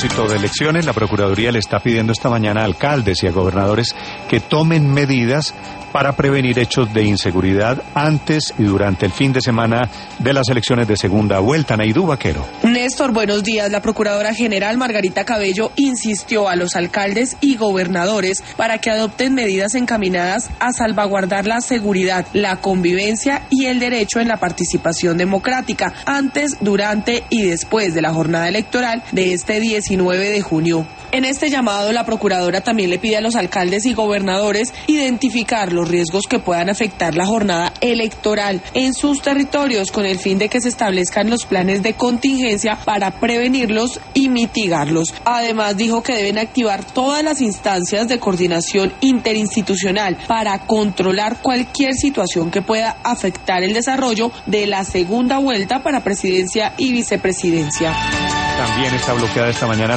De elecciones, la Procuraduría le está pidiendo esta mañana a alcaldes y a gobernadores que tomen medidas para prevenir hechos de inseguridad antes y durante el fin de semana de las elecciones de segunda vuelta. Naidú Vaquero. Néstor, buenos días. La Procuradora General Margarita Cabello insistió a los alcaldes y gobernadores para que adopten medidas encaminadas a salvaguardar la seguridad, la convivencia y el derecho en la participación democrática antes, durante y después de la jornada electoral de este 19 de junio. En este llamado, la Procuradora también le pide a los alcaldes y gobernadores identificar los riesgos que puedan afectar la jornada electoral en sus territorios con el fin de que se establezcan los planes de contingencia para prevenirlos y mitigarlos. Además, dijo que deben activar todas las instancias de coordinación interinstitucional para controlar cualquier situación que pueda afectar el desarrollo de la segunda vuelta para presidencia y vicepresidencia. También está bloqueada esta mañana